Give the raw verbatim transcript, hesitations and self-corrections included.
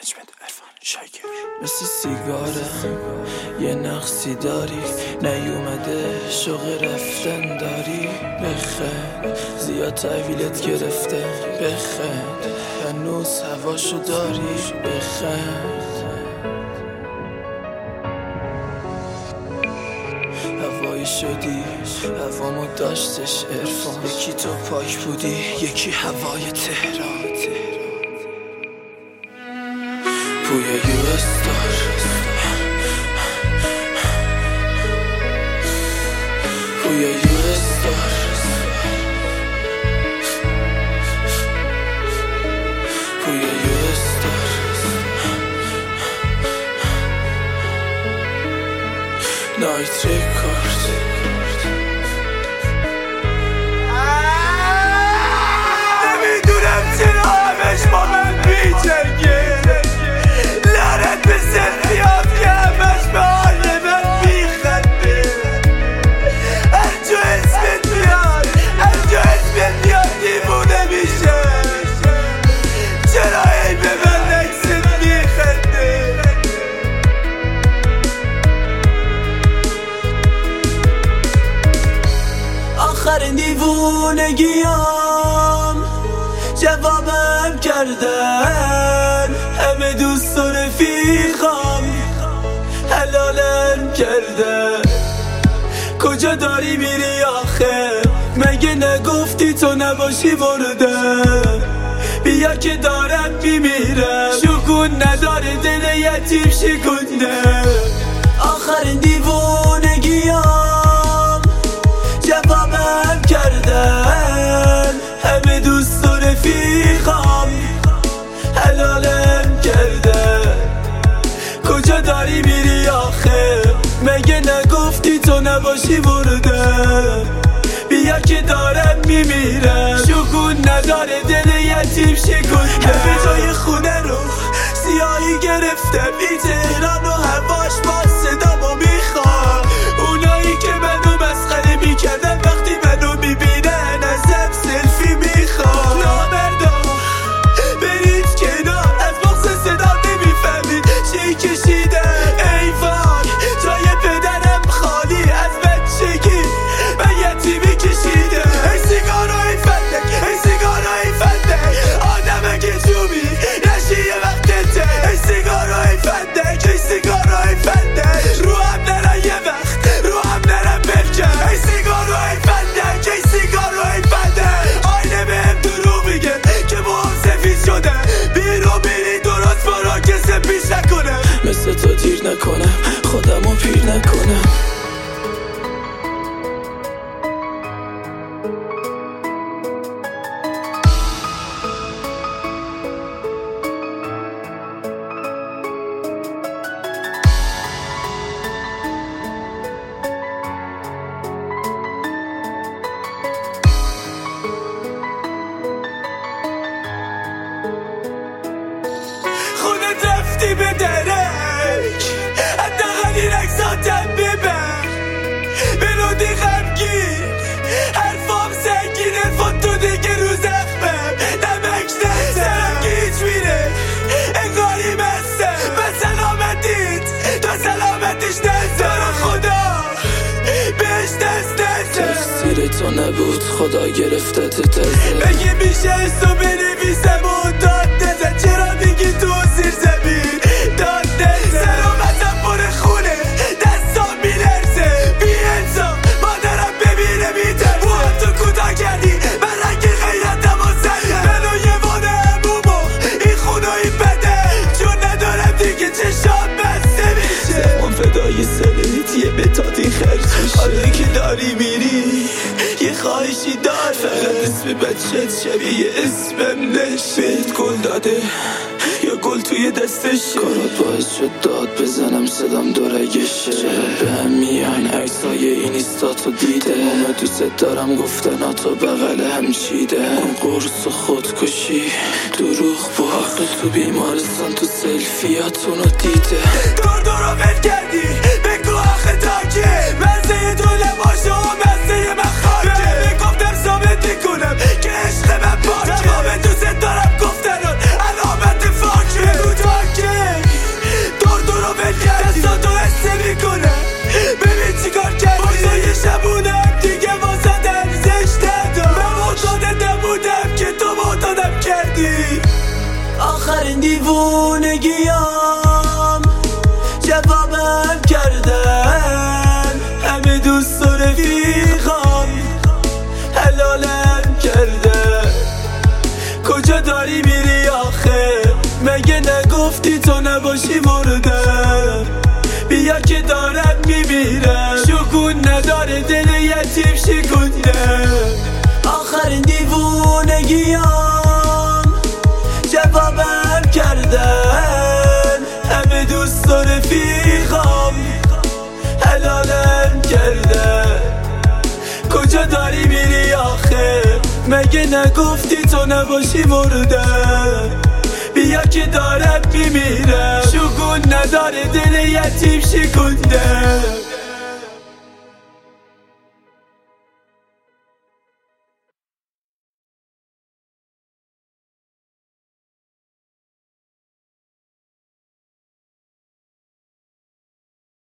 نجمت عرفان شاکر مثل سیگاره یه نقصی داری نیومده شوق رفتن داری بخند زیاد تحویلت گرفته بخند هنوز هواشو داری بخند هوایی شدی هوامو داشتش عرفان یکی تو پاک بودی یکی هوای تهران بوی یو استار بوی یو استار بوی یو استار نایت ریکارد نمیدونم چرا همش با من بیچنگه لعنت به سلفیات که همش به حال من میخنده هر جا اسمت میاد هر جا اسمت میاد دیوونه میشه چرا ای به من عکست میخنده آخرین دیوونگیام جوابم کردن همه دوست و رفیقام حلالم کردن کجا داری میری آخه مگه نگفتی تو نباشی وردم بیا که دارم میمیرم شکون نداره دل یتیم شکونده آخرین دیوونگیام جوابم کردن همه دوست و رفیقام حلالم کردن کجا داری میری آخه مگه نگفتی تو نباشی وردم بیا که دارم میمیرم شکون نداره دل یتیم شکونده همه جای خونه رو سیاهی گرفتم این تهران و هواش با صدامو میخوام اونایی که منو مسخره میکردن وقتی منو میبینن ازم سلفی میخوام نامردا برید کنار از بغض صدا نمیفهمید چی کشیده ای وای جای پدرم خالی از بچگی من یتیمی کشیده ای سیگارای فندک ای سیگارای فندک آدم اگه جوبی نشی یه وقتته ای سیگارای فندک ای سیگارای فندک رو هم نرم یه وقت رو هم نرم بفکر ای سیگارای فندک ای سیگارای فندک آینه بهم درو میگه که موام سفید شده بیرو بیری درست برا کسی پیش نکنه مثل تو دیر نکنم خودمو پیر نکنم خودت رفتی به درک حداقل این عکساتم ببر بلودی غمگین حرفام سنگین حرفات تو دیگه رو زخمم نمک نزن گیج میره انگاری مستم به سلامتیت تا سلامتش نزن خدا بهش دست نزن تقصیر تو نبود خدا گرفته تو تزه بگی میشه اسو بنویسم و داد نزن چرا میگی تو زیر زمین داد نزن سلامتم پر خونه دستام میلرزه بی انسان مادرم ببینه میترسه با تو کوتاه کردی من رنگ غیرتم و زنم منو یه وانه همومو این خونایی بده چون ندارم دیگه چشام بسته میشه زمان فدای سلت یه بتاتی خرج میشه حالی که داری میری یه خواهشی دار فقط اسم بچت شبیه اسمم نش بهت گل داده یا گل توی دستش کارات باعث شد داد بزنم صدام دورگشه چرا به هم میان عکسای این ایستاتو دیده همه دوست دارم گفتناتو بغل هم چیده اون قرص و خودکشی دروغ با آخه تو بیمارستان تو سلفیاتونو دیده دور دور رو بد کردی بگو آخه تاکه مزه تو لباشه و مزه من خاکه بگفتم ثابت میکنم که عشق من پاکه تمام دوست دارم گفتنات علامت فاکه بگو تاکه دیوونگیام جوابم کردن، همه دوست و رفیقام حلالم کرده. کجا داری میری آخه؟ مگه نگفتی تو نباشی مردم؟ بیا که دارم میمیرم، شکون نداره دل یتیم شکونده. آخرین دیوونگیام جوابم کردن، همه دوست و رفیقام حلالم کرده. کجا داری میری آخه؟ مگه نگفتی تو نباشی مردم؟ بیا که دارم میمیرم، شگون نداره دل یتیم شکونده.